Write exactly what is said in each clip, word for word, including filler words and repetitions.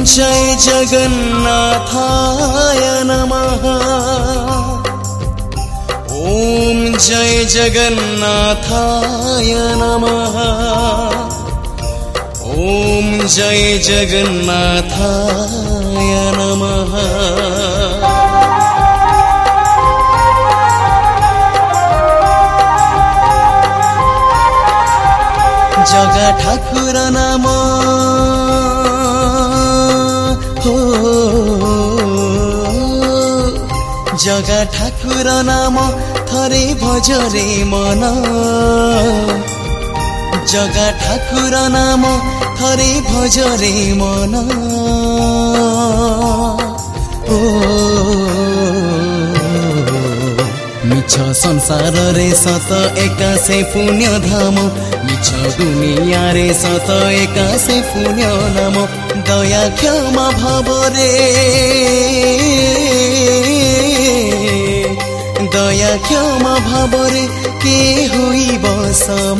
जय जगन्नाथाय नमः। ओम जय जगन्नाथाय नमः। ओम जय जगन्नाथाय नमः। जगा ठाकुर नाम हो, जगा ठाकुर नाम थरे भजरे मन। जगा ठाकुर नाम थरे भजरे मन। ओ मिछ संसार रे सत एकासे पुण्य धाम। मिछ दुनिया रे सत एकासे पुण्य नाम। दया क्षमा भावरे, दया क्षमा भावरे के होइब सम।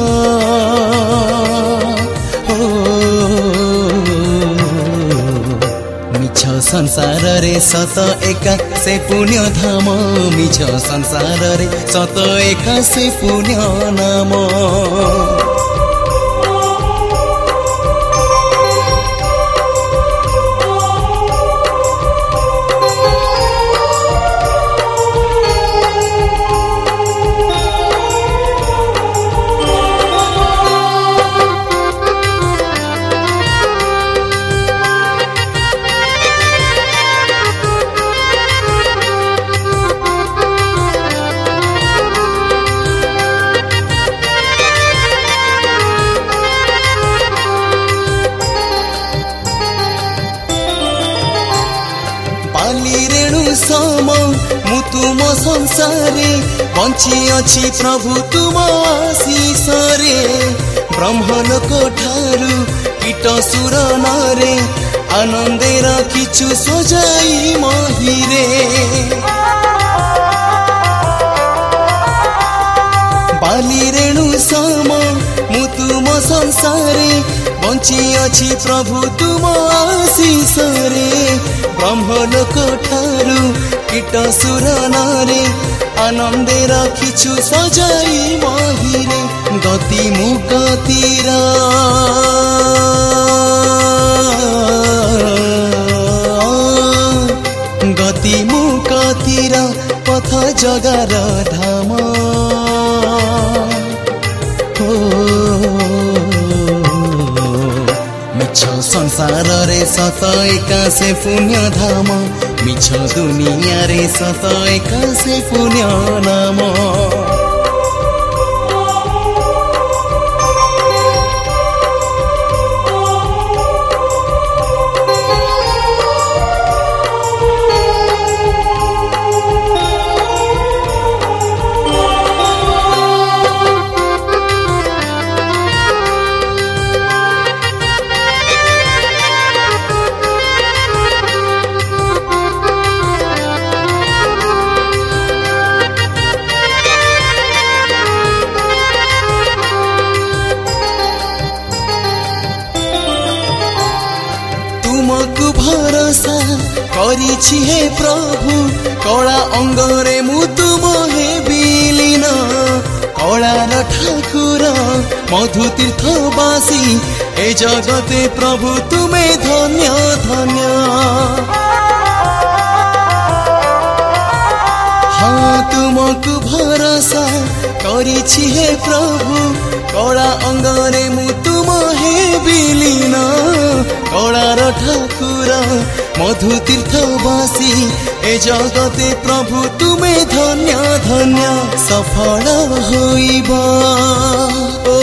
मिछ संसार रे सत एका से पुण्य धाम। मिछ संसार रे सत एका से पुण्य नाम। मु तुम संसारे बंची अछि प्रभु तुम आशीष रे। ब्रह्मलोक ठारू कीट सुर नरे आनंदे रखिछु सजाई महिरे। बाली रेणु सम मु तुम संसारे बंची अछि प्रभु तुम आशीष रे। ब्रह्मलोक ठारू कीट सुर नरे आनंदे रखिछु सजाई महिरे। गति मुगतिर गति मुगतिर पथ जगार धाम। मिछ संसार रे सत एका से पुण्य धाम। मिछ दुनिया रे सत एका से पुण्य नाम। तुमको भरोसा करिछि हे प्रभु। कला अंगरे मु तुम हे बिलीन। कलार ठाकुर मधु तीर्थ बासी ए जगते प्रभु तुमे धन्य धन्य। हाँ तुमको भरोसा करिछि हे प्रभु। कला अंगरे मु तुम हे बिलीन। कलार ठाकुर मधु तीर्थ बासी ए जगते प्रभु तुमे धन्य धन्य। सफल होइब ओ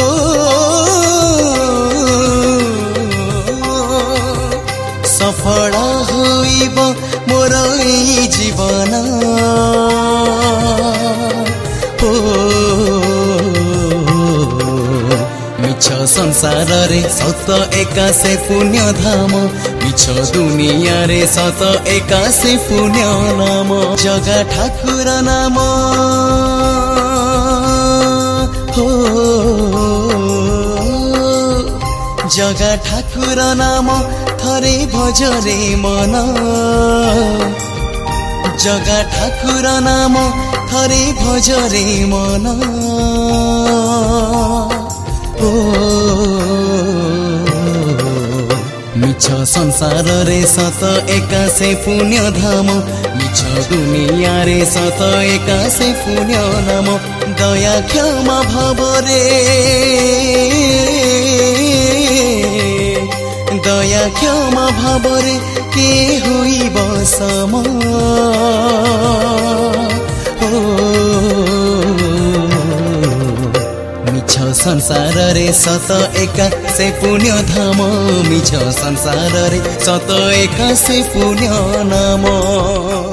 सफल होइब मोर ए जीवन। ओ मिछ संसार रे सत एका से पुण्य धाम। मिछ दुनिया रे सत एका से पुण्य नाम। जगा ठाकुर नाम हो, जगा ठाकुर नाम थरे भजरे मन जगा ठाकुर नाम थरे भजरे मन ओ मिछ संसार रे सत एकासे पुण्य धाम मिछ दुनिया रे सत एकासे पुण्य नाम दया क्षमा भावरे दया क्षमा भावरे के होइब सम मिछ संसार रे सत एका से पुण्य धाम मिछ संसार रे सत एका से पुण्य नाम।